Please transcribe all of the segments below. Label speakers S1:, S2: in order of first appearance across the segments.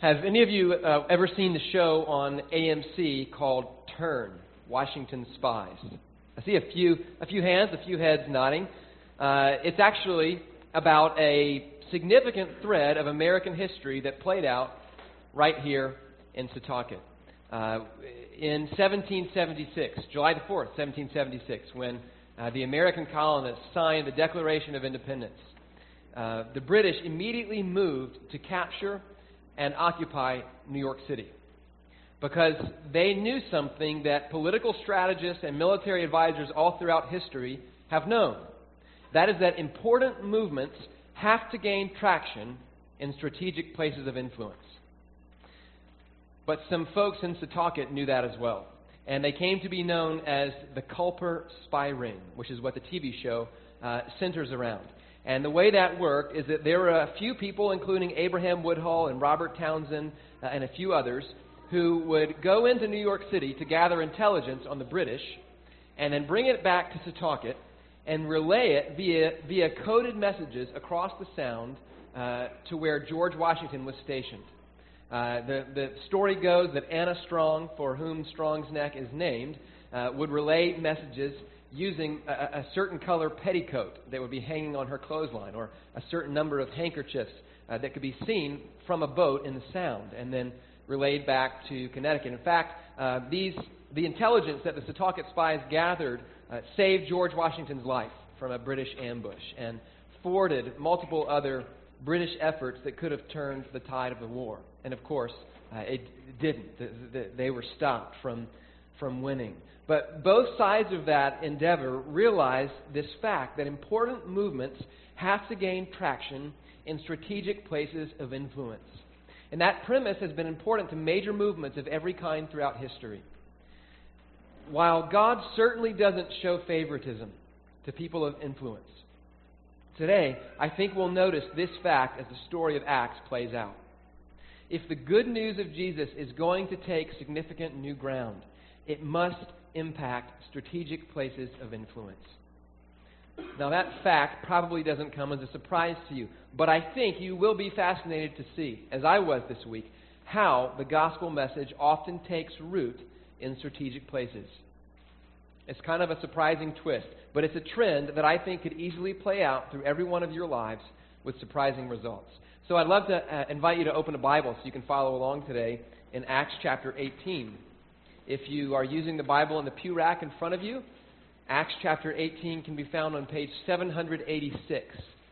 S1: Have any of you ever seen the show on AMC called Turn, Washington Spies? I see a few hands, a few heads nodding. It's actually about a significant thread of American history that played out right here in Setauket. In 1776, July the 4th, 1776, when the American colonists signed the Declaration of Independence, the British immediately moved to capture and occupy New York City because they knew something that political strategists and military advisors all throughout history have known. That is that important movements have to gain traction in strategic places of influence. But some folks in Setauket knew that as well. And they came to be known as the Culper Spy Ring, which is what the TV show centers around. And the way that worked is that there were a few people, including Abraham Woodhull and Robert Townsend and a few others, who would go into New York City to gather intelligence on the British and then bring it back to Setauket and relay it via coded messages across the Sound to where George Washington was stationed. The story goes that Anna Strong, for whom Strong's Neck is named, would relay messages using a certain color petticoat that would be hanging on her clothesline, or a certain number of handkerchiefs that could be seen from a boat in the Sound, and then relayed back to Connecticut. In fact, the intelligence that the Setauket spies gathered saved George Washington's life from a British ambush and thwarted multiple other British efforts that could have turned the tide of the war. And of course, it didn't. They were stopped from winning. But both sides of that endeavor realized this fact that important movements have to gain traction in strategic places of influence. And that premise has been important to major movements of every kind throughout history. While God certainly doesn't show favoritism to people of influence, today I think we'll notice this fact as the story of Acts plays out. If the good news of Jesus is going to take significant new ground, it must impact strategic places of influence. Now that fact probably doesn't come as a surprise to you, but I think you will be fascinated to see, as I was this week, how the gospel message often takes root in strategic places. It's kind of a surprising twist, but it's a trend that I think could easily play out through every one of your lives with surprising results. So I'd love to invite you to open a Bible so you can follow along today in Acts chapter 18. If you are using the Bible in the pew rack in front of you, Acts chapter 18 can be found on page 786.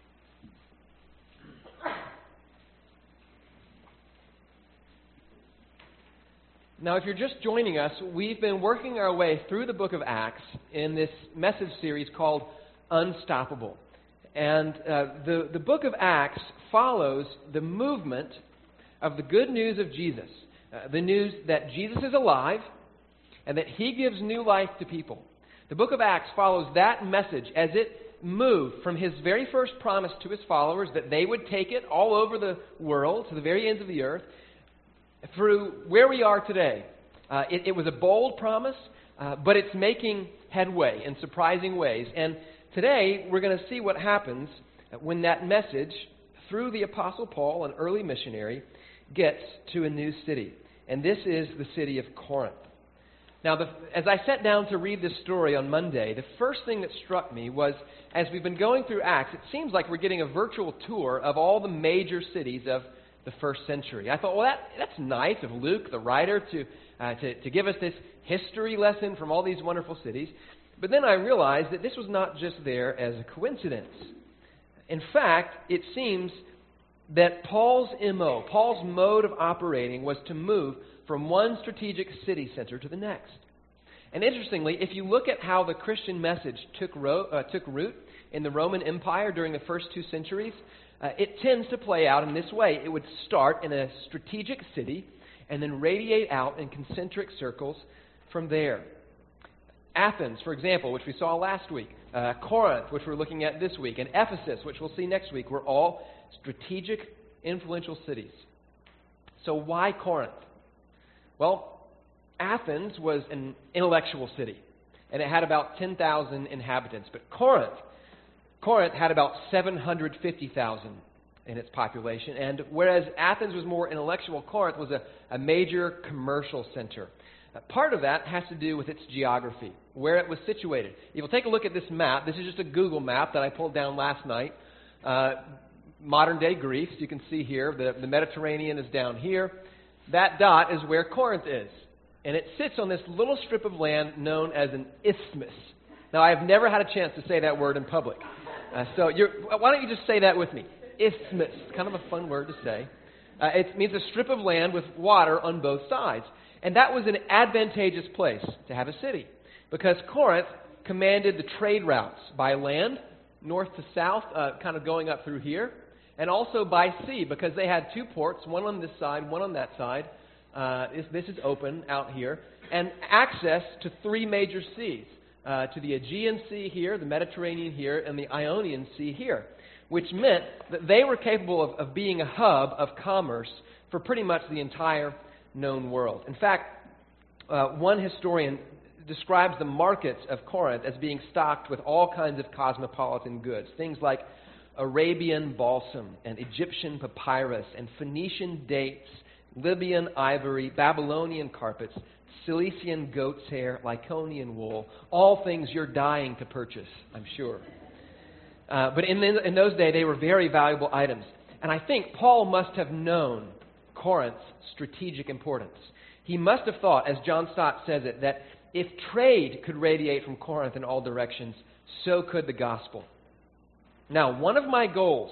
S1: Now, if you're just joining us, we've been working our way through the book of Acts in this message series called Unstoppable. And the book of Acts follows the movement of the good news of Jesus, the news that Jesus is alive and that He gives new life to people. The book of Acts follows that message as it moved from His very first promise to His followers that they would take it all over the world, to the very ends of the earth, through where we are today. It was a bold promise, but it's making headway in surprising ways. And today, we're going to see what happens when that message, through the Apostle Paul, an early missionary, gets to a new city. And this is the city of Corinth. Now, as I sat down to read this story on Monday, the first thing that struck me was, as we've been going through Acts, it seems like we're getting a virtual tour of all the major cities of the first century. I thought, well, that's nice of Luke, the writer, to give us this history lesson from all these wonderful cities. But then I realized that this was not just there as a coincidence. In fact, it seems that Paul's MO, Paul's mode of operating, was to move from one strategic city center to the next. And interestingly, if you look at how the Christian message took root in the Roman Empire during the first 2 centuries, it tends to play out in this way. It would start in a strategic city and then radiate out in concentric circles from there. Athens, for example, which we saw last week, Corinth, which we're looking at this week, and Ephesus, which we'll see next week, were all strategic, influential cities. So why Corinth? Well, Athens was an intellectual city, and it had about 10,000 inhabitants. But Corinth had about 750,000 in its population. And whereas Athens was more intellectual, Corinth was a major commercial center. Part of that has to do with its geography, where it was situated. If you'll take a look at this map, this is just a Google map that I pulled down last night. Modern-day Greece, you can see here, the Mediterranean is down here. That dot is where Corinth is. And it sits on this little strip of land known as an isthmus. Now, I've never had a chance to say that word in public. So why don't you just say that with me? Isthmus. Kind of a fun word to say. It means a strip of land with water on both sides. And that was an advantageous place to have a city, because Corinth commanded the trade routes by land, north to south, kind of going up through here, and also by sea, because they had two ports, one on this side, one on that side. This is open out here, and access to three major seas, to the Aegean Sea here, the Mediterranean here, and the Ionian Sea here, which meant that they were capable of being a hub of commerce for pretty much the entire known world. In fact, one historian describes the markets of Corinth as being stocked with all kinds of cosmopolitan goods, things like Arabian balsam and Egyptian papyrus and Phoenician dates, Libyan ivory, Babylonian carpets, Cilician goat's hair, Lycaonian wool, all things you're dying to purchase, I'm sure. But in those days, they were very valuable items. And I think Paul must have known Corinth's strategic importance. He must have thought, as John Stott says it, that if trade could radiate from Corinth in all directions, so could the gospel. Now, one of my goals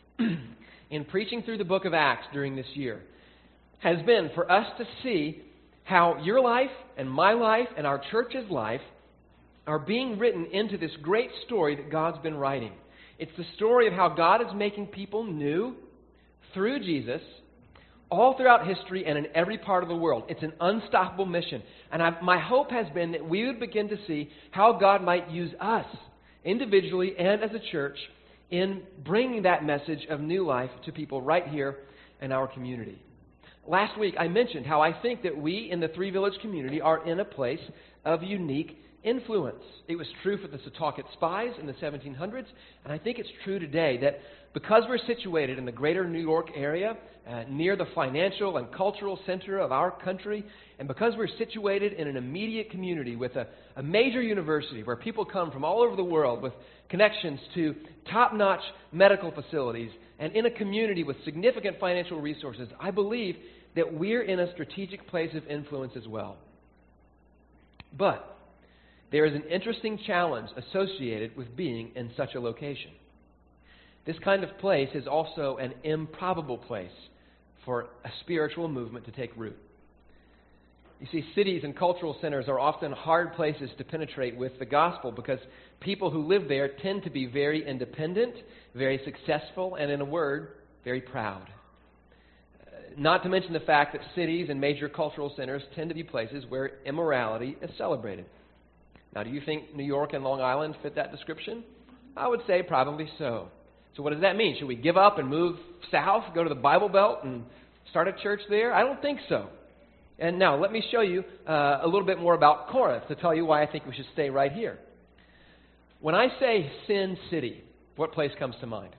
S1: in preaching through the book of Acts during this year has been for us to see how your life and my life and our church's life are being written into this great story that God's been writing. It's the story of how God is making people new through Jesus all throughout history and in every part of the world. It's an unstoppable mission. And my hope has been that we would begin to see how God might use us individually and as a church in bringing that message of new life to people right here in our community. Last week I mentioned how I think that we in the Three Village community are in a place of unique influence. It was true for the Setauket Spies in the 1700s, and I think it's true today that because we're situated in the greater New York area, near the financial and cultural center of our country, and because we're situated in an immediate community with a major university where people come from all over the world with connections to top-notch medical facilities, and in a community with significant financial resources, I believe that we're in a strategic place of influence as well. But there is an interesting challenge associated with being in such a location. This kind of place is also an improbable place for a spiritual movement to take root. You see, cities and cultural centers are often hard places to penetrate with the gospel because people who live there tend to be very independent, very successful, and in a word, very proud. Not to mention the fact that cities and major cultural centers tend to be places where immorality is celebrated. Now, do you think New York and Long Island fit that description? I would say probably so. So what does that mean? Should we give up and move south, go to the Bible Belt and start a church there? I don't think so. And now, let me show you a little bit more about Corinth to tell you why I think we should stay right here. When I say Sin City, what place comes to mind?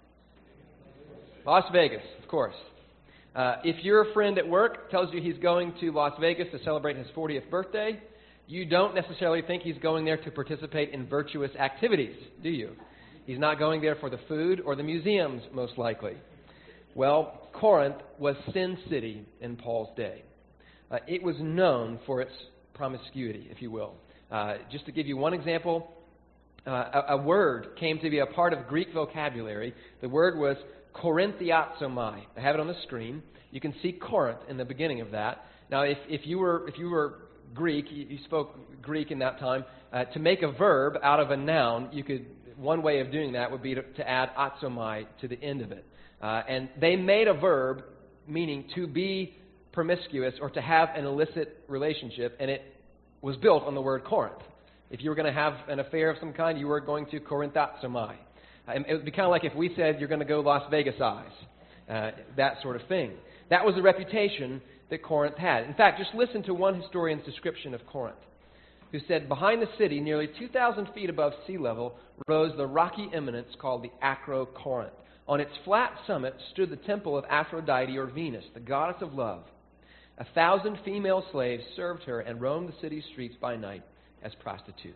S1: Las Vegas, of course. If your friend at work tells you he's going to Las Vegas to celebrate his 40th birthday, you don't necessarily think he's going there to participate in virtuous activities, do you? He's not going there for the food or the museums, most likely. Well, Corinth was Sin City in Paul's day. It was known for its promiscuity, if you will. Just to give you one example, a word came to be a part of Greek vocabulary. The word was Korinthiatsomai. I have it on the screen. You can see Corinth in the beginning of that. Now, if you were Greek, you spoke Greek in that time, to make a verb out of a noun, one way of doing that would be to add atsomai to the end of it. And they made a verb meaning to be promiscuous or to have an illicit relationship, and it was built on the word Corinth. If you were going to have an affair of some kind, you were going to Korinthatsomai. It would be kind of like if we said you're going to go Las Vegas-ize, that sort of thing. That was the reputation that Corinth had. In fact, just listen to one historian's description of Corinth, who said, behind the city, nearly 2,000 feet above sea level, rose the rocky eminence called the Acrocorinth, On its flat summit stood the temple of Aphrodite or Venus, the goddess of love. 1,000 female slaves served her and roamed the city streets by night as prostitutes.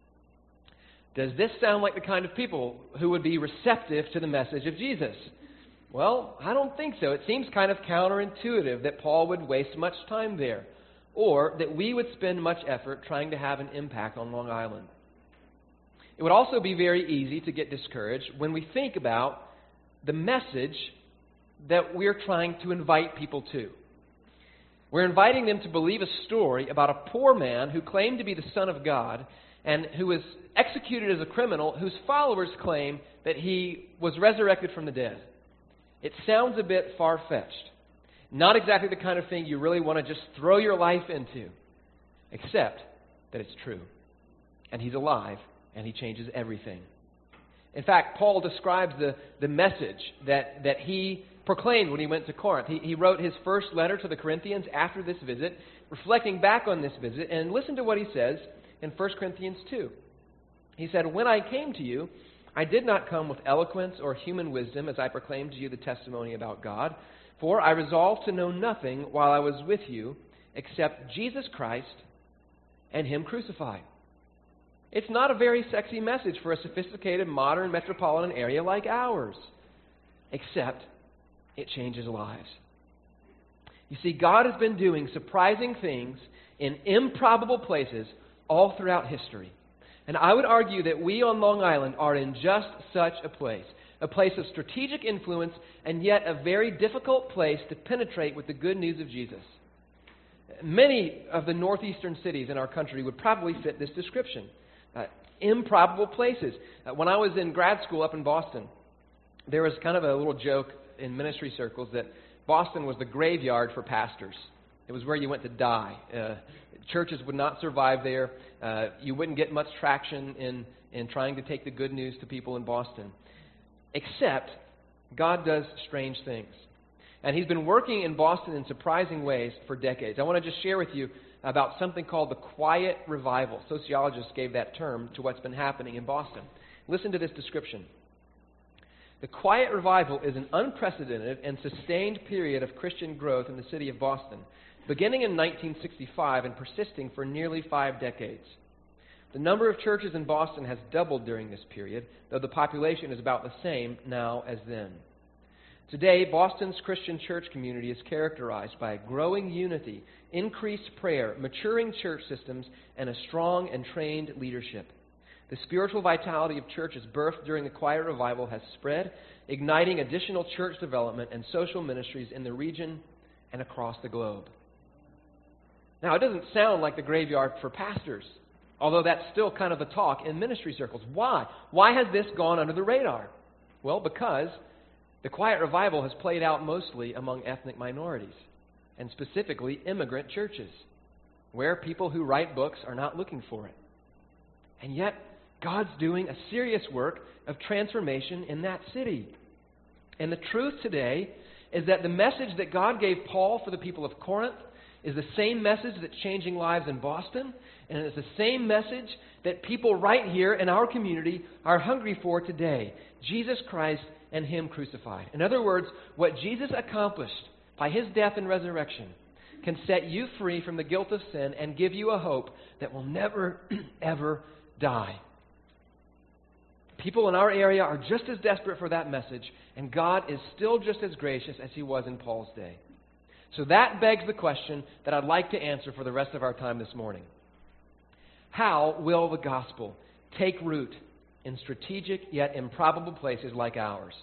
S1: Does this sound like the kind of people who would be receptive to the message of Jesus? Well, I don't think so. It seems kind of counterintuitive that Paul would waste much time there, or that we would spend much effort trying to have an impact on Long Island. It would also be very easy to get discouraged when we think about the message that we're trying to invite people to. We're inviting them to believe a story about a poor man who claimed to be the Son of God and who was executed as a criminal whose followers claim that he was resurrected from the dead. It sounds a bit far-fetched. Not exactly the kind of thing you really want to just throw your life into, except that it's true. And he's alive, and he changes everything. In fact, Paul describes the message that he proclaimed when he went to Corinth. He wrote his first letter to the Corinthians after this visit, reflecting back on this visit, and listen to what he says in 1 Corinthians 2. He said, "When I came to you, I did not come with eloquence or human wisdom as I proclaimed to you the testimony about God, for I resolved to know nothing while I was with you except Jesus Christ and Him crucified." It's not a very sexy message for a sophisticated, modern, metropolitan area like ours, except it changes lives. You see, God has been doing surprising things in improbable places all throughout history. And I would argue that we on Long Island are in just such a place of strategic influence, and yet a very difficult place to penetrate with the good news of Jesus. Many of the northeastern cities in our country would probably fit this description. Improbable places. When I was in grad school up in Boston, there was kind of a little joke in ministry circles that Boston was the graveyard for pastors. It was where you went to die. Churches would not survive there. You wouldn't get much traction in trying to take the good news to people in Boston. Except God does strange things. And He's been working in Boston in surprising ways for decades. I want to just share with you about something called the quiet revival. Sociologists gave that term to what's been happening in Boston. Listen to this description. The quiet revival is an unprecedented and sustained period of Christian growth in the city of Boston, beginning in 1965 and persisting for nearly 5 decades. The number of churches in Boston has doubled during this period, though the population is about the same now as then. Today, Boston's Christian church community is characterized by growing unity, increased prayer, maturing church systems, and a strong and trained leadership. The spiritual vitality of churches birthed during the Quiet Revival has spread, igniting additional church development and social ministries in the region and across the globe. Now, it doesn't sound like the graveyard for pastors, although that's still kind of the talk in ministry circles. Why? Why has this gone under the radar? Well, because the Quiet Revival has played out mostly among ethnic minorities, and specifically immigrant churches, where people who write books are not looking for it. And yet, God's doing a serious work of transformation in that city. And the truth today is that the message that God gave Paul for the people of Corinth is the same message that's changing lives in Boston, and it's the same message that people right here in our community are hungry for today: Jesus Christ and Him crucified. In other words, what Jesus accomplished by His death and resurrection can set you free from the guilt of sin and give you a hope that will never, ever die. People in our area are just as desperate for that message, and God is still just as gracious as He was in Paul's day. So that begs the question that I'd like to answer for the rest of our time this morning. How will the gospel take root in strategic yet improbable places like ours?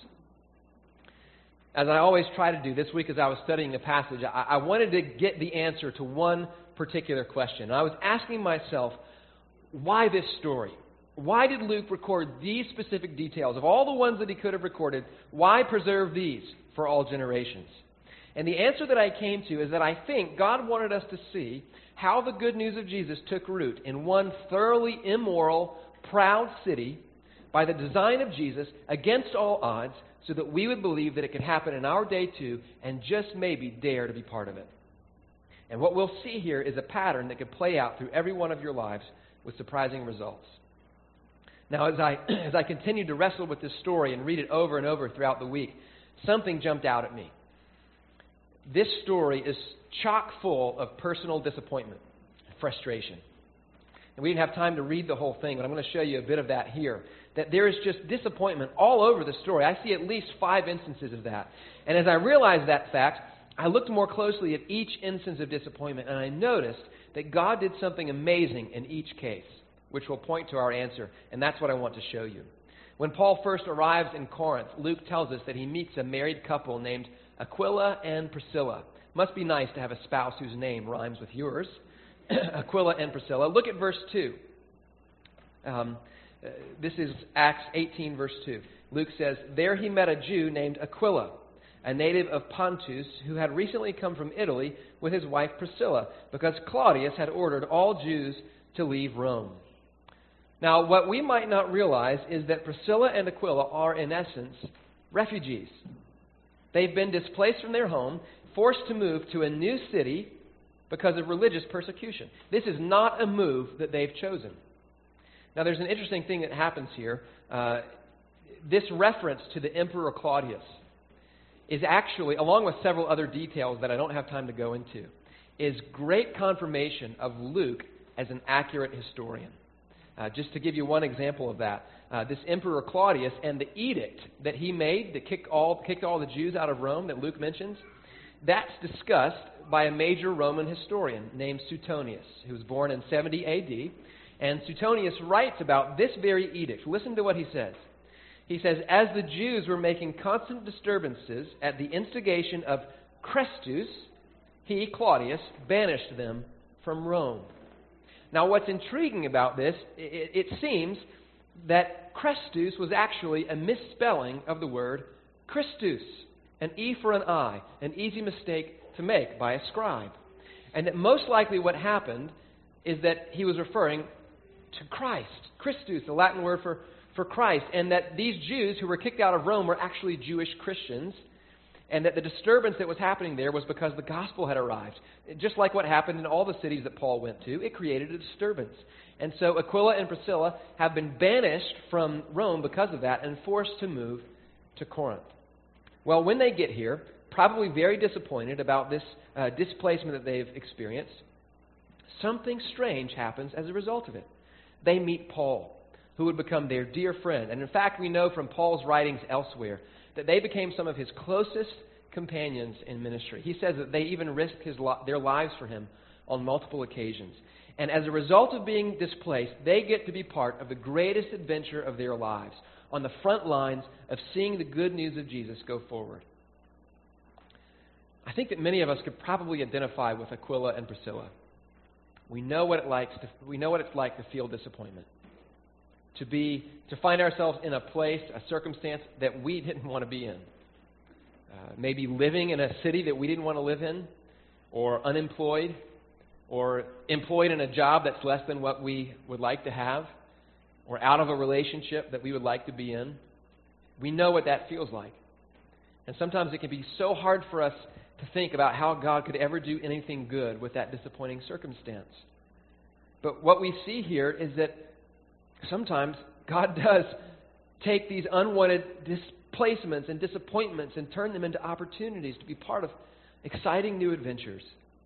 S1: As I always try to do this week as I was studying the passage, I wanted to get the answer to one particular question. I was asking myself, why this story? Why did Luke record these specific details? Of all the ones that he could have recorded, why preserve these for all generations? And the answer that I came to is that I think God wanted us to see how the good news of Jesus took root in one thoroughly immoral, proud city by the design of Jesus against all odds, so that we would believe that it could happen in our day too, and just maybe dare to be part of it. And what we'll see here is a pattern that could play out through every one of your lives with surprising results. Now, as I continued to wrestle with this story and read it over and over throughout the week, something jumped out at me. This story is chock full of personal disappointment, frustration. And we didn't have time to read the whole thing, but I'm going to show you a bit of that here. That there is just disappointment all over the story. I see at least 5 instances of that. And as I realized that fact, I looked more closely at each instance of disappointment, and I noticed that God did something amazing in each case, which will point to our answer. And that's what I want to show you. When Paul first arrives in Corinth, Luke tells us that he meets a married couple named Aquila and Priscilla. Must be nice to have a spouse whose name rhymes with yours. Aquila and Priscilla. Look at verse 2. This is Acts 18, verse 2. Luke says, "There he met a Jew named Aquila, a native of Pontus, who had recently come from Italy with his wife Priscilla, because Claudius had ordered all Jews to leave Rome." Now, what we might not realize is that Priscilla and Aquila are, in essence, refugees. They've been displaced from their home, forced to move to a new city because of religious persecution. This is not a move that they've chosen. Now, there's an interesting thing that happens here. This reference to the Emperor Claudius is actually, along with several other details that I don't have time to go into, is great confirmation of Luke as an accurate historian. Just to give you one example of that, this Emperor Claudius and the edict that he made that kicked all the Jews out of Rome that Luke mentions, that's discussed by a major Roman historian named Suetonius, who was born in 70 A.D., and Suetonius writes about this very edict. Listen to what he says. He says, "As the Jews were making constant disturbances at the instigation of Chrestus, he, Claudius, banished them from Rome." Now, what's intriguing about this, it seems that Chrestus was actually a misspelling of the word Christus, an E for an I, an easy mistake to make by a scribe. And that most likely what happened is that he was referring to Christ. Christus, the Latin word for Christ. And that these Jews who were kicked out of Rome were actually Jewish Christians. And that the disturbance that was happening there was because the gospel had arrived. Just like what happened in all the cities that Paul went to, it created a disturbance. And so Aquila and Priscilla have been banished from Rome because of that and forced to move to Corinth. Well, when they get here, probably very disappointed about this displacement that they've experienced, something strange happens as a result of it. They meet Paul, who would become their dear friend. And in fact, we know from Paul's writings elsewhere that they became some of his closest companions in ministry. He says that they even risked their lives for him on multiple occasions. And as a result of being displaced, they get to be part of the greatest adventure of their lives, on the front lines of seeing the good news of Jesus go forward. I think that many of us could probably identify with Aquila and Priscilla. We know what it's like to feel disappointment, to find ourselves in a place, a circumstance that we didn't want to be in. Maybe living in a city that we didn't want to live in, or unemployed, or employed in a job that's less than what we would like to have, or out of a relationship that we would like to be in. We know what that feels like. And sometimes it can be so hard for us to think about how God could ever do anything good with that disappointing circumstance. But what we see here is that sometimes God does take these unwanted displacements and disappointments and turn them into opportunities to be part of exciting new adventures.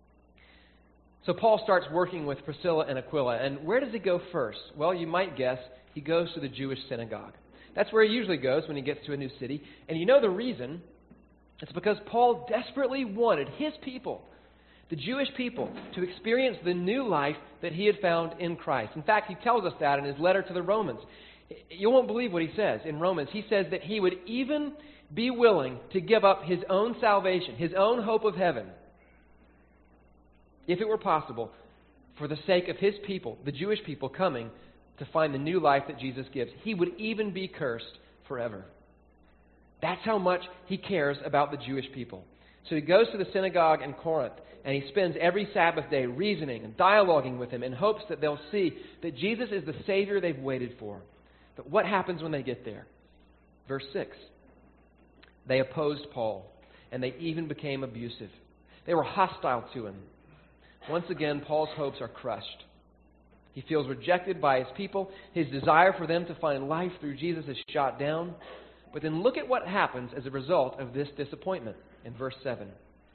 S1: So Paul starts working with Priscilla and Aquila. And where does he go first? Well, you might guess he goes to the Jewish synagogue. That's where he usually goes when he gets to a new city. And you know the reason? It's because Paul desperately wanted his people, the Jewish people, to experience the new life that he had found in Christ. In fact, he tells us that in his letter to the Romans. You won't believe what he says in Romans. He says that he would even be willing to give up his own salvation, his own hope of heaven, if it were possible, for the sake of his people, the Jewish people, coming to find the new life that Jesus gives. He would even be cursed forever. That's how much he cares about the Jewish people. So he goes to the synagogue in Corinth, and he spends every Sabbath day reasoning and dialoguing with them in hopes that they'll see that Jesus is the Savior they've waited for. But what happens when they get there? Verse 6. They opposed Paul, and they even became abusive. They were hostile to him. Once again, Paul's hopes are crushed. He feels rejected by his people. His desire for them to find life through Jesus is shot down. But then look at what happens as a result of this disappointment in verse 7.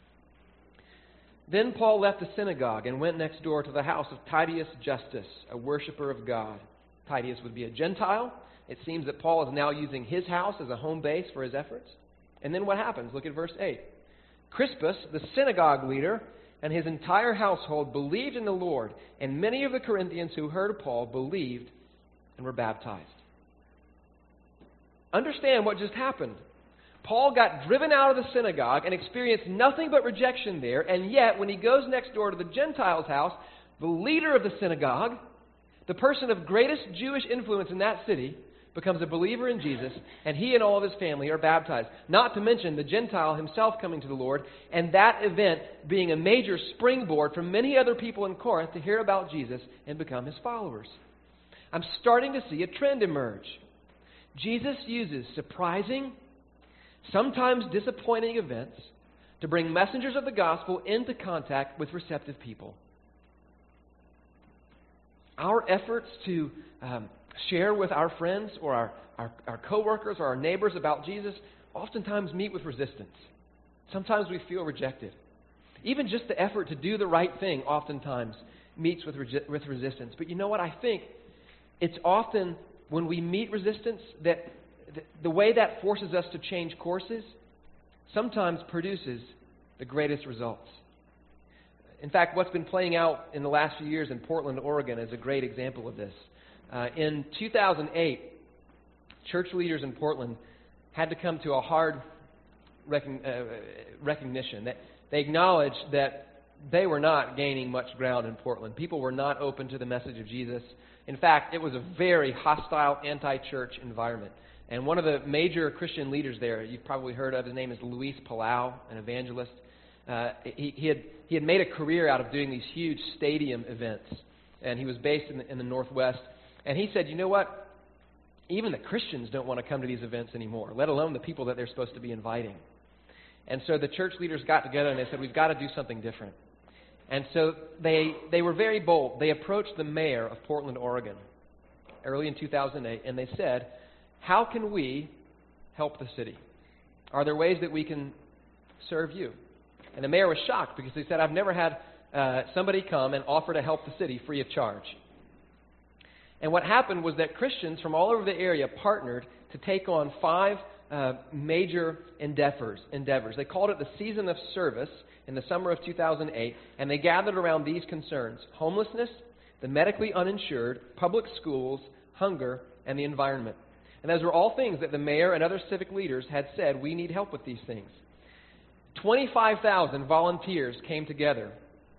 S1: Then Paul left the synagogue and went next door to the house of Titius Justus, a worshiper of God. Titius would be a Gentile. It seems that Paul is now using his house as a home base for his efforts. And then what happens? Look at verse 8. Crispus, the synagogue leader, and his entire household believed in the Lord, and many of the Corinthians who heard Paul believed and were baptized. Understand what just happened. Paul got driven out of the synagogue and experienced nothing but rejection there, and yet when he goes next door to the Gentile's house, the leader of the synagogue, the person of greatest Jewish influence in that city, becomes a believer in Jesus, and he and all of his family are baptized. Not to mention the Gentile himself coming to the Lord, and that event being a major springboard for many other people in Corinth to hear about Jesus and become his followers. I'm starting to see a trend emerge. Jesus uses surprising, sometimes disappointing events to bring messengers of the gospel into contact with receptive people. Our efforts to share with our friends or our coworkers or our neighbors about Jesus oftentimes meet with resistance. Sometimes we feel rejected. Even just the effort to do the right thing oftentimes meets with resistance. But you know what? I think it's often when we meet resistance that the way that forces us to change courses sometimes produces the greatest results. In fact, what's been playing out in the last few years in Portland, Oregon is a great example of this. In 2008, church leaders in Portland had to come to a hard recognition that they acknowledged that they were not gaining much ground in Portland. People were not open to the message of Jesus. In fact, it was a very hostile, anti-church environment. And one of the major Christian leaders there, you've probably heard of, his name is Luis Palau, an evangelist. He had made a career out of doing these huge stadium events, and he was based in the Northwest. And he said, you know what? Even the Christians don't want to come to these events anymore, let alone the people that they're supposed to be inviting. And so the church leaders got together and they said, we've got to do something different. And so they were very bold. They approached the mayor of Portland, Oregon, early in 2008, and they said, how can we help the city? Are there ways that we can serve you? And the mayor was shocked because he said, I've never had somebody come and offer to help the city free of charge. And what happened was that Christians from all over the area partnered to take on 5 major endeavors. They called it the Season of Service in the summer of 2008, and they gathered around these concerns: homelessness, the medically uninsured, public schools, hunger, and the environment. And those were all things that the mayor and other civic leaders had said, we need help with these things. 25,000 volunteers came together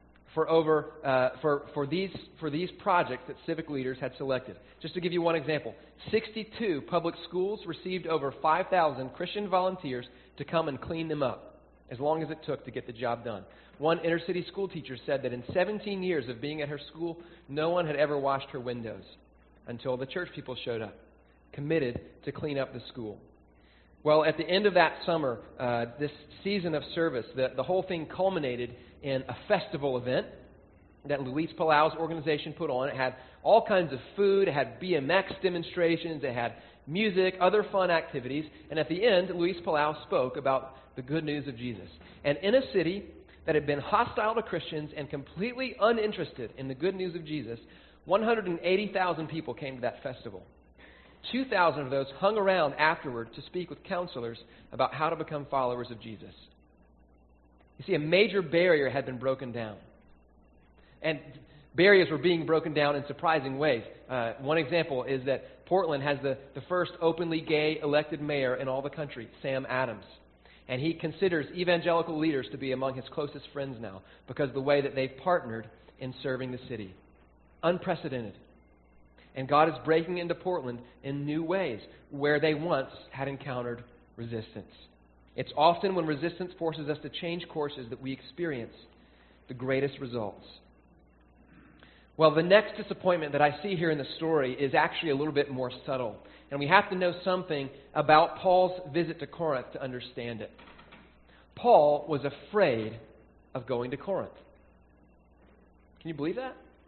S1: for these projects that civic leaders had selected. Just to give you one example, 62 public schools received over 5,000 Christian volunteers to come and clean them up, as long as it took to get the job done. One inner-city school teacher said that in 17 years of being at her school, no one had ever washed her windows until the church people showed up, committed to clean up the school. Well, at the end of that summer, this season of service, the whole thing culminated in a festival event that Luis Palau's organization put on. It had all kinds of food, it had BMX demonstrations, it had music, other fun activities, and at the end, Luis Palau spoke about the good news of Jesus. And in a city that had been hostile to Christians and completely uninterested in the good news of Jesus, 180,000 people came to that festival. 2,000 of those hung around afterward to speak with counselors about how to become followers of Jesus. You see, a major barrier had been broken down. And barriers were being broken down in surprising ways. One example is that Portland has the first openly gay elected mayor in all the country, Sam Adams. And he considers evangelical leaders to be among his closest friends now because of the way that they've partnered in serving the city. Unprecedented. And God is breaking into Portland in new ways where they once had encountered resistance. It's often when resistance forces us to change courses that we experience the greatest results. Well, the next disappointment that I see here in the story is actually a little bit more subtle. And we have to know something about Paul's visit to Corinth to understand it. Paul was afraid of going to Corinth. Can you believe that?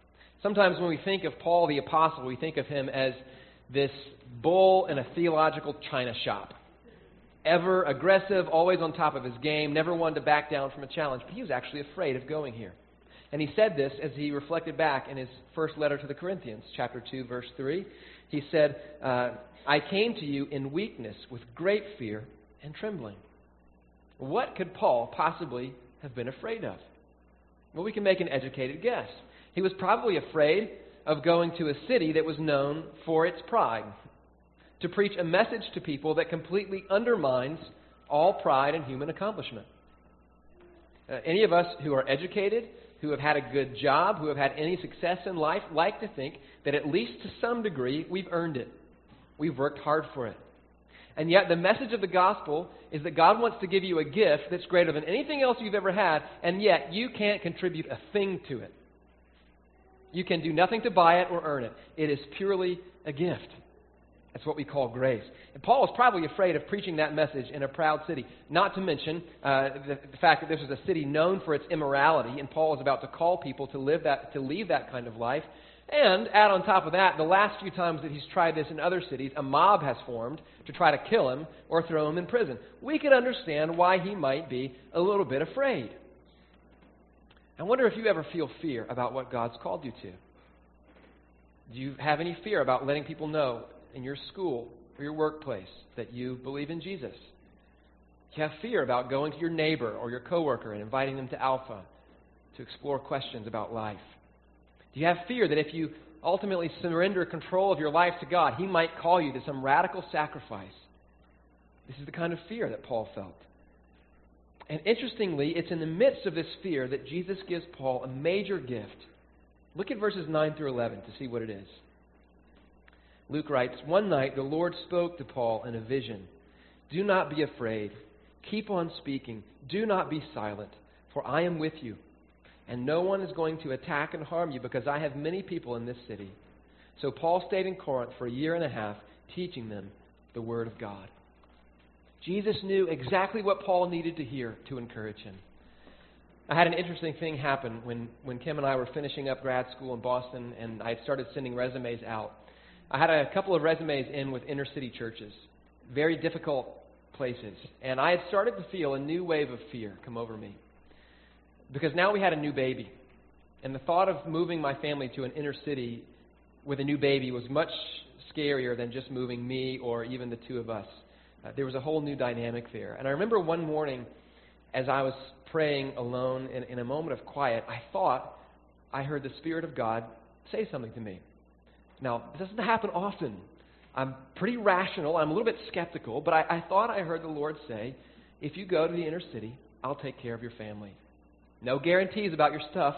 S1: Sometimes when we think of Paul the Apostle, we think of him as this bull in a theological china shop. Ever aggressive, always on top of his game, never one to back down from a challenge. But he was actually afraid of going here. And he said this as he reflected back in his first letter to the Corinthians, chapter 2, verse 3. He said, I came to you in weakness with great fear and trembling. What could Paul possibly have been afraid of? Well, we can make an educated guess. He was probably afraid of going to a city that was known for its pride, to preach a message to people that completely undermines all pride and human accomplishment. Any of us who are educated, who have had a good job, who have had any success in life, like to think that at least to some degree we've earned it. We've worked hard for it. And yet the message of the gospel is that God wants to give you a gift that's greater than anything else you've ever had, and yet you can't contribute a thing to it. You can do nothing to buy it or earn it. It is purely a gift. That's what we call grace. And Paul was probably afraid of preaching that message in a proud city, not to mention the fact that this was a city known for its immorality, and Paul is about to call people to leave that kind of life. And add on top of that, the last few times that he's tried this in other cities, a mob has formed to try to kill him or throw him in prison. We can understand why he might be a little bit afraid. I wonder if you ever feel fear about what God's called you to. Do you have any fear about letting people know in your school or your workplace that you believe in Jesus? Do you have fear about going to your neighbor or your coworker and inviting them to Alpha to explore questions about life? Do you have fear that if you ultimately surrender control of your life to God, He might call you to some radical sacrifice? This is the kind of fear that Paul felt. And interestingly, it's in the midst of this fear that Jesus gives Paul a major gift. Look at verses 9 through 11 to see what it is. Luke writes, "One night the Lord spoke to Paul in a vision. 'Do not be afraid. Keep on speaking. Do not be silent, for I am with you. And no one is going to attack and harm you because I have many people in this city.' So Paul stayed in Corinth for a year and a half, teaching them the Word of God." Jesus knew exactly what Paul needed to hear to encourage him. I had an interesting thing happen when Kim and I were finishing up grad school in Boston, and I had started sending resumes out. I had a couple of resumes in with inner city churches, very difficult places, and I had started to feel a new wave of fear come over me. Because now we had a new baby. And the thought of moving my family to an inner city with a new baby was much scarier than just moving me or even the two of us. There was a whole new dynamic there. And I remember one morning as I was praying alone in a moment of quiet, I thought I heard the Spirit of God say something to me. Now, it doesn't happen often. I'm pretty rational. I'm a little bit skeptical. But I thought I heard the Lord say, "If you go to the inner city, I'll take care of your family. No guarantees about your stuff,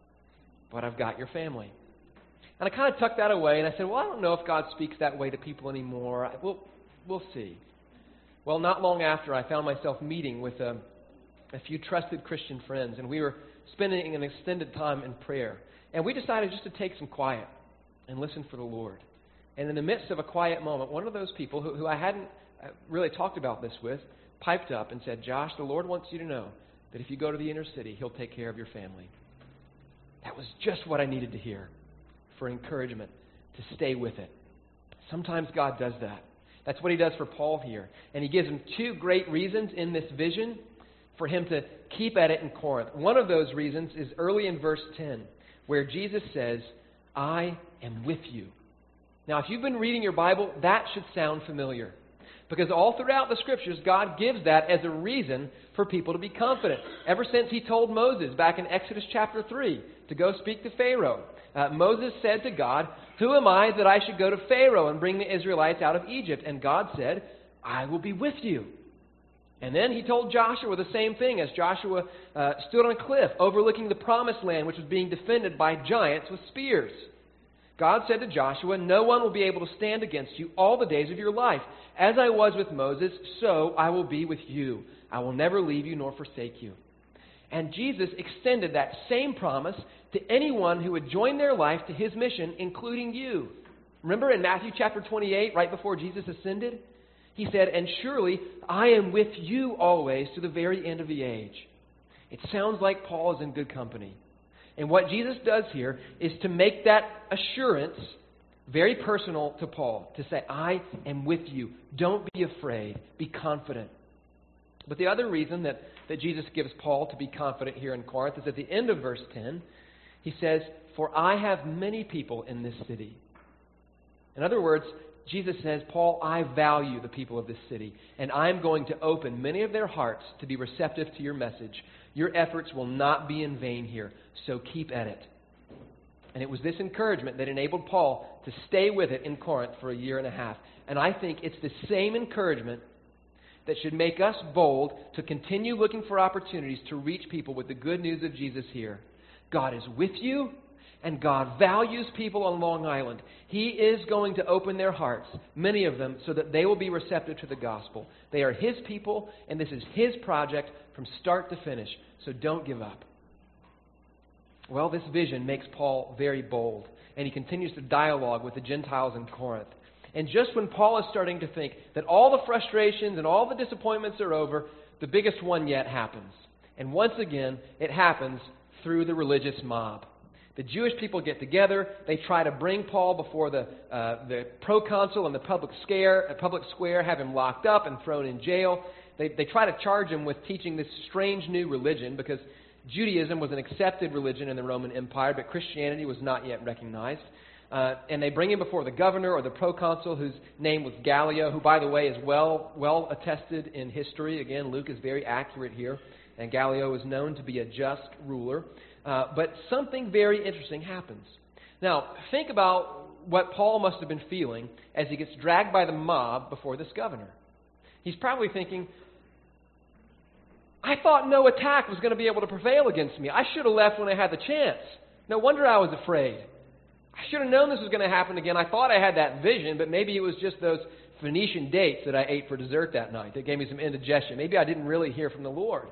S1: but I've got your family." And I kind of tucked that away, and I said, well, I don't know if God speaks that way to people anymore. We'll see. Well, not long after, I found myself meeting with a few trusted Christian friends, and we were spending an extended time in prayer. And we decided just to take some quiet and listen for the Lord. And in the midst of a quiet moment, one of those people who I hadn't really talked about this with piped up and said, "Josh, the Lord wants you to know that if you go to the inner city, He'll take care of your family." That was just what I needed to hear for encouragement to stay with it. Sometimes God does that. That's what He does for Paul here. And He gives him two great reasons in this vision for him to keep at it in Corinth. One of those reasons is early in verse 10, where Jesus says, "I am with you." Now, if you've been reading your Bible, that should sound familiar. Because all throughout the Scriptures, God gives that as a reason for people to be confident. Ever since He told Moses back in Exodus chapter 3 to go speak to Pharaoh, Moses said to God, "Who am I that I should go to Pharaoh and bring the Israelites out of Egypt?" And God said, "I will be with you." And then He told Joshua the same thing as Joshua stood on a cliff overlooking the promised land, which was being defended by giants with spears. God said to Joshua, "No one will be able to stand against you all the days of your life. As I was with Moses, so I will be with you. I will never leave you nor forsake you." And Jesus extended that same promise to anyone who would join their life to His mission, including you. Remember in Matthew chapter 28, right before Jesus ascended? He said, "And surely I am with you always to the very end of the age." It sounds like Paul is in good company. And what Jesus does here is to make that assurance very personal to Paul, to say, I am with you. Don't be afraid. Be confident. But the other reason that Jesus gives Paul to be confident here in Corinth is at the end of verse 10, he says, for I have many people in this city. In other words, Jesus says, Paul, I value the people of this city, and I'm going to open many of their hearts to be receptive to your message. Your efforts will not be in vain here, so keep at it. And it was this encouragement that enabled Paul to stay with it in Corinth for a year and a half. And I think it's the same encouragement that should make us bold to continue looking for opportunities to reach people with the good news of Jesus here. God is with you, and God values people on Long Island. He is going to open their hearts, many of them, so that they will be receptive to the gospel. They are His people, and this is His project from start to finish. So don't give up. Well, this vision makes Paul very bold, and he continues to dialogue with the Gentiles in Corinth. And just when Paul is starting to think that all the frustrations and all the disappointments are over, the biggest one yet happens. And once again, it happens through the religious mob. The Jewish people get together. They try to bring Paul before the proconsul in the public square, have him locked up and thrown in jail. They try to charge him with teaching this strange new religion because Judaism was an accepted religion in the Roman Empire, but Christianity was not yet recognized. And they bring him before the governor or the proconsul, whose name was Gallio, who, by the way, is well attested in history. Again, Luke is very accurate here, and Gallio is known to be a just ruler. But something very interesting happens. Now, think about what Paul must have been feeling as he gets dragged by the mob before this governor. He's probably thinking, I thought no attack was going to be able to prevail against me. I should have left when I had the chance. No wonder I was afraid. I should have known this was going to happen again. I thought I had that vision, but maybe it was just those Phoenician dates that I ate for dessert that night that gave me some indigestion. Maybe I didn't really hear from the Lord.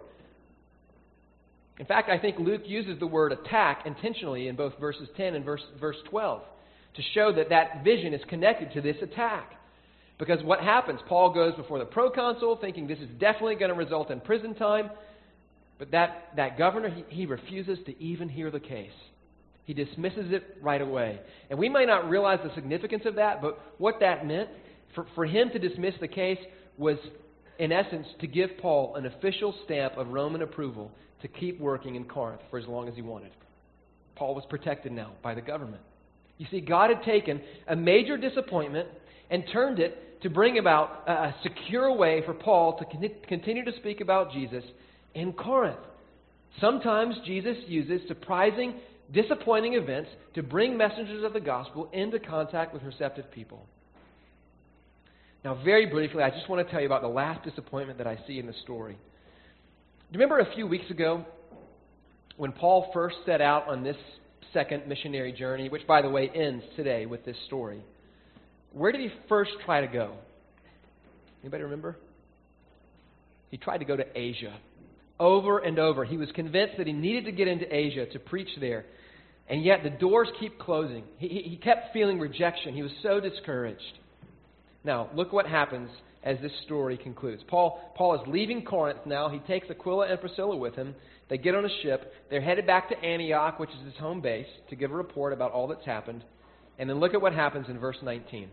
S1: In fact, I think Luke uses the word attack intentionally in both verses 10 and verse 12 to show that that vision is connected to this attack. Because what happens? Paul goes before the proconsul thinking this is definitely going to result in prison time. But that governor, he refuses to even hear the case. He dismisses it right away. And we might not realize the significance of that, but what that meant, for him to dismiss the case was, in essence, to give Paul an official stamp of Roman approval to keep working in Corinth for as long as he wanted. Paul was protected now by the government. You see, God had taken a major disappointment and turned it to bring about a secure way for Paul to continue to speak about Jesus in Corinth. Sometimes Jesus uses surprising, disappointing events to bring messengers of the gospel into contact with receptive people. Now, very briefly, I just want to tell you about the last disappointment that I see in the story. Do you remember a few weeks ago when Paul first set out on this second missionary journey, which, by the way, ends today with this story? Where did he first try to go? Anybody remember? He tried to go to Asia. Over and over. He was convinced that he needed to get into Asia to preach there. And yet the doors keep closing. He kept feeling rejection. He was so discouraged. Now, look what happens as this story concludes. Paul is leaving Corinth now. He takes Aquila and Priscilla with him. They get on a ship. They're headed back to Antioch, which is his home base, to give a report about all that's happened. And then look at what happens in verse 19.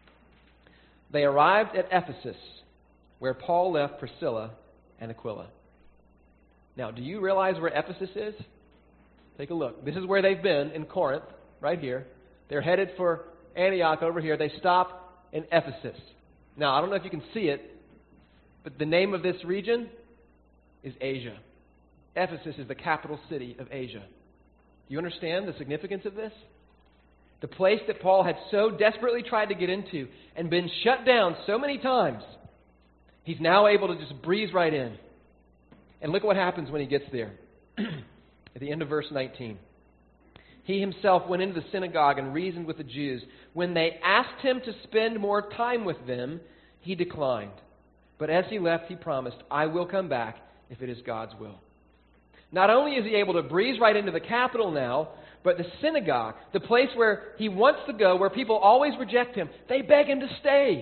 S1: They arrived at Ephesus, where Paul left Priscilla and Aquila. Now, do you realize where Ephesus is? Take a look. This is where they've been in Corinth, right here. They're headed for Antioch over here. They stop in Ephesus. Now, I don't know if you can see it, but the name of this region is Asia. Ephesus is the capital city of Asia. Do you understand the significance of this? The place that Paul had so desperately tried to get into and been shut down so many times, he's now able to just breeze right in. And look what happens when he gets there. At the end of verse 19. He himself went into the synagogue and reasoned with the Jews. When they asked him to spend more time with them, he declined. But as he left, he promised, I will come back if it is God's will. Not only is he able to breeze right into the capital now, but the synagogue, the place where he wants to go, where people always reject him, they beg him to stay.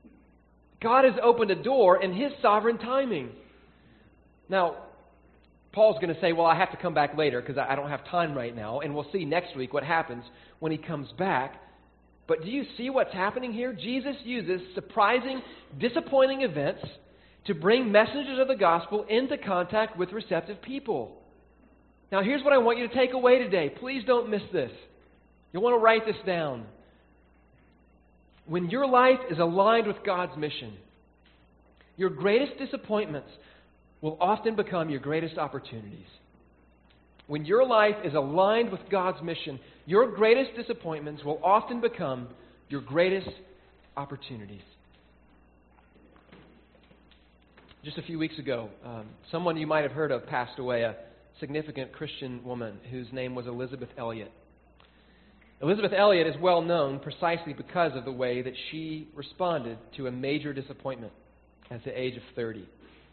S1: God has opened a door in His sovereign timing. Now, Paul's going to say, well, I have to come back later because I don't have time right now, and we'll see next week what happens when he comes back. But do you see what's happening here? Jesus uses surprising, disappointing events to bring messengers of the gospel into contact with receptive people. Now, here's what I want you to take away today. Please don't miss this. You'll want to write this down. When your life is aligned with God's mission, your greatest disappointments will often become your greatest opportunities. When your life is aligned with God's mission, your greatest disappointments will often become your greatest opportunities. Just a few weeks ago, someone you might have heard of passed away, a significant Christian woman whose name was Elisabeth Elliot. Elisabeth Elliot is well known precisely because of the way that she responded to a major disappointment at the age of 30.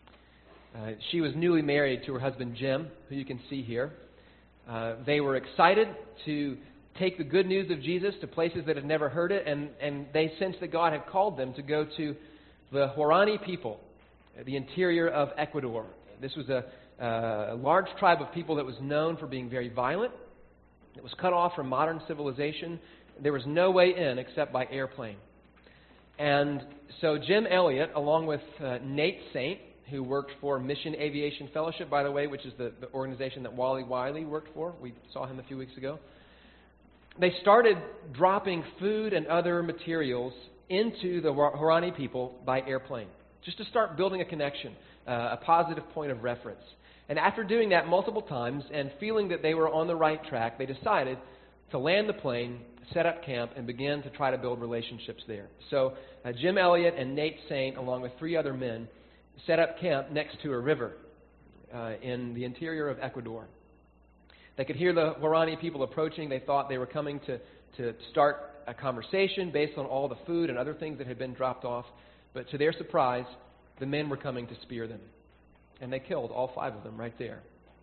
S1: She was newly married to her husband Jim, who you can see here. They were excited to take the good news of Jesus to places that had never heard it, and they sensed that God had called them to go to the Huaorani people, the interior of Ecuador. This was a large tribe of people that was known for being very violent. It was cut off from modern civilization. There was no way in except by airplane. And so Jim Elliot, along with Nate Saint, who worked for Mission Aviation Fellowship, by the way, which is the organization that Wally Wiley worked for. We saw him a few weeks ago. They started dropping food and other materials into the Huaorani people by airplane, just to start building a connection, a positive point of reference. And after doing that multiple times and feeling that they were on the right track, they decided to land the plane, set up camp, and begin to try to build relationships there. So Jim Elliot and Nate Saint, along with 3 other men, set up camp next to a river in the interior of Ecuador. They could hear the Huaorani people approaching. They thought they were coming to start a conversation based on all the food and other things that had been dropped off. But to their surprise, the men were coming to spear them. And they killed all 5 of them right there.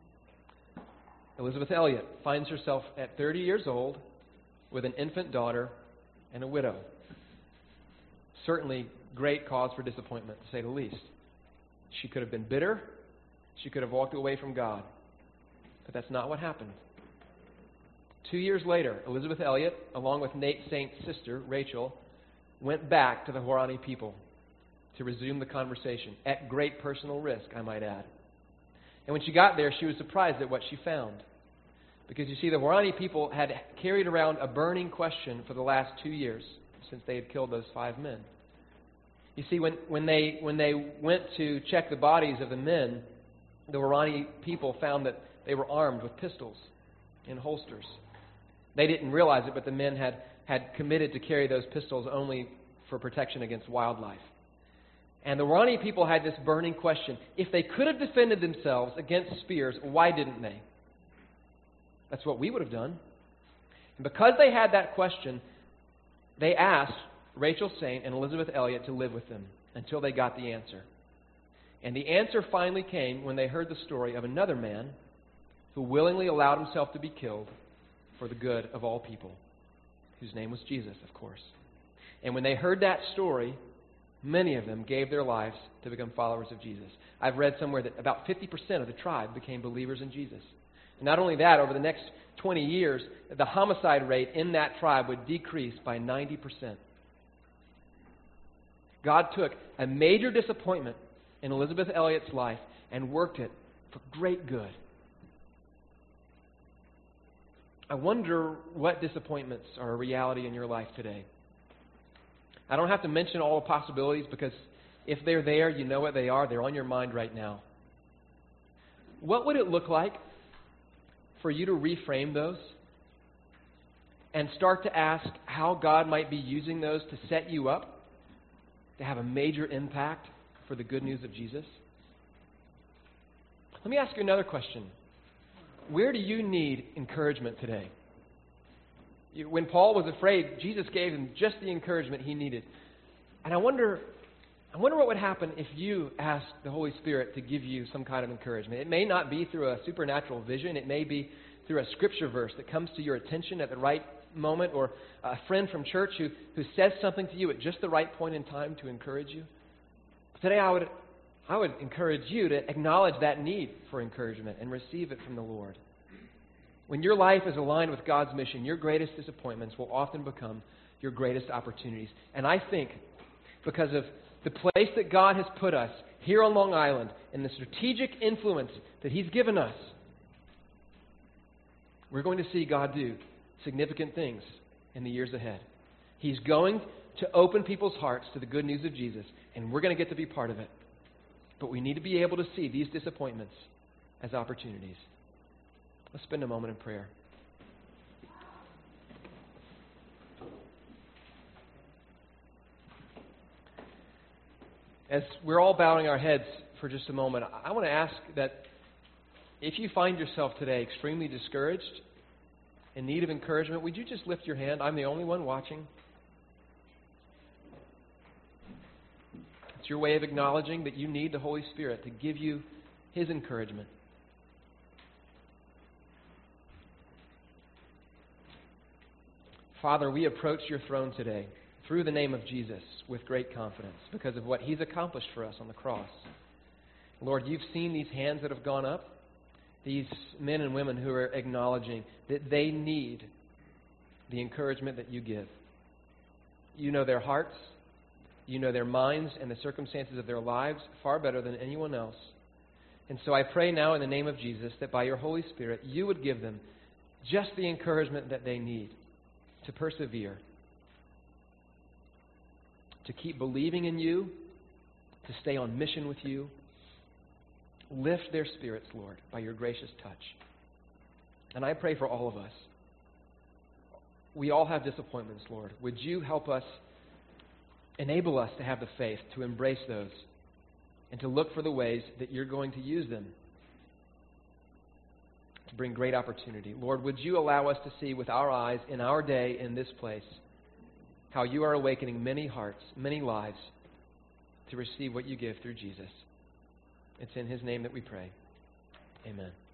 S1: Elisabeth Elliot finds herself at 30 years old with an infant daughter and a widow. Certainly great cause for disappointment, to say the least. She could have been bitter. She could have walked away from God. But that's not what happened. 2 years later, Elisabeth Elliot, along with Nate Saint's sister, Rachel, went back to the Huaorani people to resume the conversation, at great personal risk, I might add. And when she got there, she was surprised at what she found. Because you see, the Huaorani people had carried around a burning question for the last 2 years, since they had killed those 5 men. You see, when they went to check the bodies of the men, the Huaorani people found that they were armed with pistols in holsters. They didn't realize it, but the men had committed to carry those pistols only for protection against wildlife. And the Huaorani people had this burning question. If they could have defended themselves against spears, why didn't they? That's what we would have done. And because they had that question, they asked Rachel Saint and Elisabeth Elliot to live with them until they got the answer. And the answer finally came when they heard the story of another man who willingly allowed himself to be killed for the good of all people, whose name was Jesus, of course. And when they heard that story, many of them gave their lives to become followers of Jesus. I've read somewhere that about 50% of the tribe became believers in Jesus. And not only that, over the next 20 years, the homicide rate in that tribe would decrease by 90%. God took a major disappointment in Elisabeth Elliot's life and worked it for great good. I wonder what disappointments are a reality in your life today. I don't have to mention all the possibilities because if they're there, you know what they are. They're on your mind right now. What would it look like for you to reframe those and start to ask how God might be using those to set you up to have a major impact for the good news of Jesus? Let me ask you another question. Where do you need encouragement today? When Paul was afraid, Jesus gave him just the encouragement he needed. And I wonder what would happen if you asked the Holy Spirit to give you some kind of encouragement. It may not be through a supernatural vision. It may be through a scripture verse that comes to your attention at the right moment, or a friend from church who says something to you at just the right point in time to encourage you. But today I I would encourage you to acknowledge that need for encouragement and receive it from the Lord. When your life is aligned with God's mission, your greatest disappointments will often become your greatest opportunities. And I think because of the place that God has put us here on Long Island and the strategic influence that He's given us, we're going to see God do significant things in the years ahead. He's going to open people's hearts to the good news of Jesus, and we're going to get to be part of it. But we need to be able to see these disappointments as opportunities. Let's spend a moment in prayer. As we're all bowing our heads for just a moment, I want to ask that if you find yourself today extremely discouraged, in need of encouragement, would you just lift your hand? I'm the only one watching. It's your way of acknowledging that you need the Holy Spirit to give you His encouragement. Father, we approach your throne today through the name of Jesus with great confidence because of what He's accomplished for us on the cross. Lord, you've seen these hands that have gone up, these men and women who are acknowledging that they need the encouragement that you give. You know their hearts, you know their minds and the circumstances of their lives far better than anyone else. And so I pray now in the name of Jesus that by your Holy Spirit you would give them just the encouragement that they need to persevere, to keep believing in you, to stay on mission with you. Lift their spirits, Lord, by your gracious touch. And I pray for all of us. We all have disappointments, Lord. Would you help us, enable us to have the faith to embrace those and to look for the ways that you're going to use them to bring great opportunity. Lord, would you allow us to see with our eyes in our day in this place how you are awakening many hearts, many lives to receive what you give through Jesus. It's in His name that we pray. Amen.